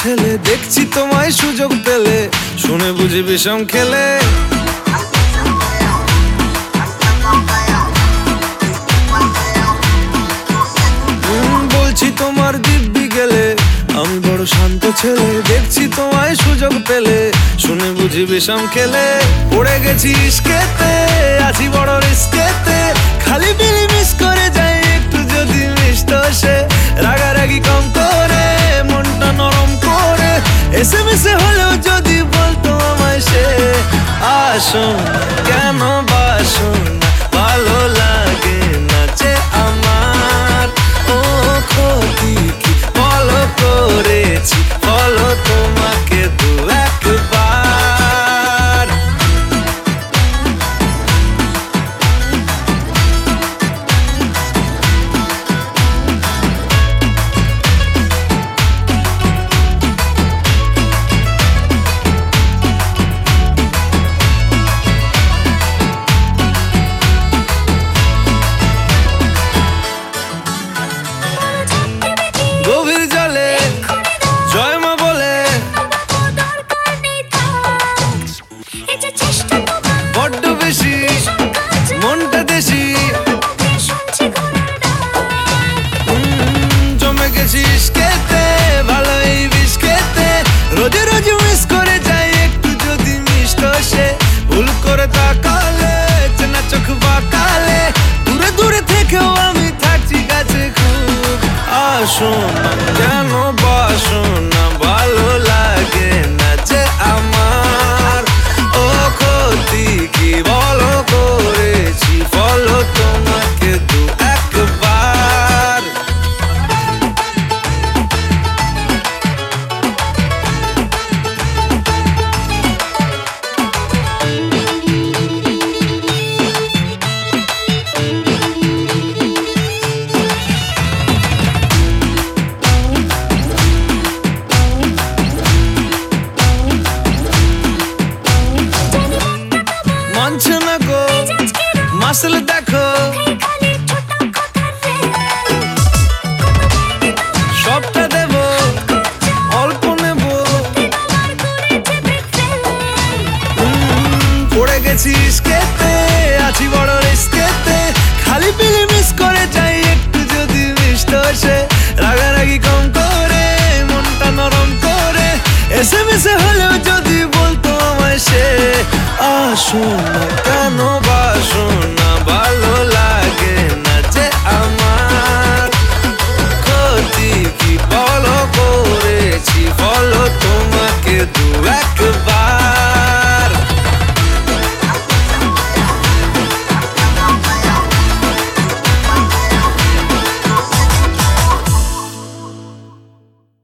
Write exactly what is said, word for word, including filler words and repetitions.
ছেলে, দেখছি তোমায় সুযোগ পেলে, শুনে বুঝি বিষম খেলে। বলছি তোমার দিব্যি গেলে, আমি বড় শান্ত ছেলে, দেখছি তোমায় সুযোগ পেলে, শুনে বুঝি বিষম খেলে। পড়ে গেছি ইস্কেতে, আছি বড় রিস্কেতে, খালি বিলি মিস করে যাই একটু যদি মিষ্ট সে। রাগারাগি কম করে, মনটা নরম করে, এসে মিশে হলেও যদি বলতো আমায় সে। আসুন কেন বাসুন, ভালো লাগে না যে আমার। ও ক্ষতি কি বলো করেছি, বলো তোমাকে দু একবার। গভীর জলে জয় মা বলে, বড্ড বেশি মনটা দেশি, জমে গেছি ইস্কেতে, ভালো এই বিষ খেতে, রোজে রোজে মিস করে যাই একটু যদি মিষ্ট সে। ভুল করে তাকালে, চেনা চোখ বাঁকালে, দূরে দূরে থেকেও আমি থাকছি কাছে খুব। আসুন কেন বাসুন, ভালো লাগে না যে আমার। ও ক্ষতি কি বলো করেছি, বলো তোমাকে দু একবার। মানছে না গো মাসল দেখো, সবটা দেব অল্প নেব। পড়ে গেছি ইস্কেতে, আছি বড় রিস্কেতে, খালি পিলি মিস করে যাই একটু যদি মিষ্ট সে। রাগারাগি কম করে, মনটা নরম করে, এসে মিশে হলেও যদি বলতো আমায় সে। আসুন কেন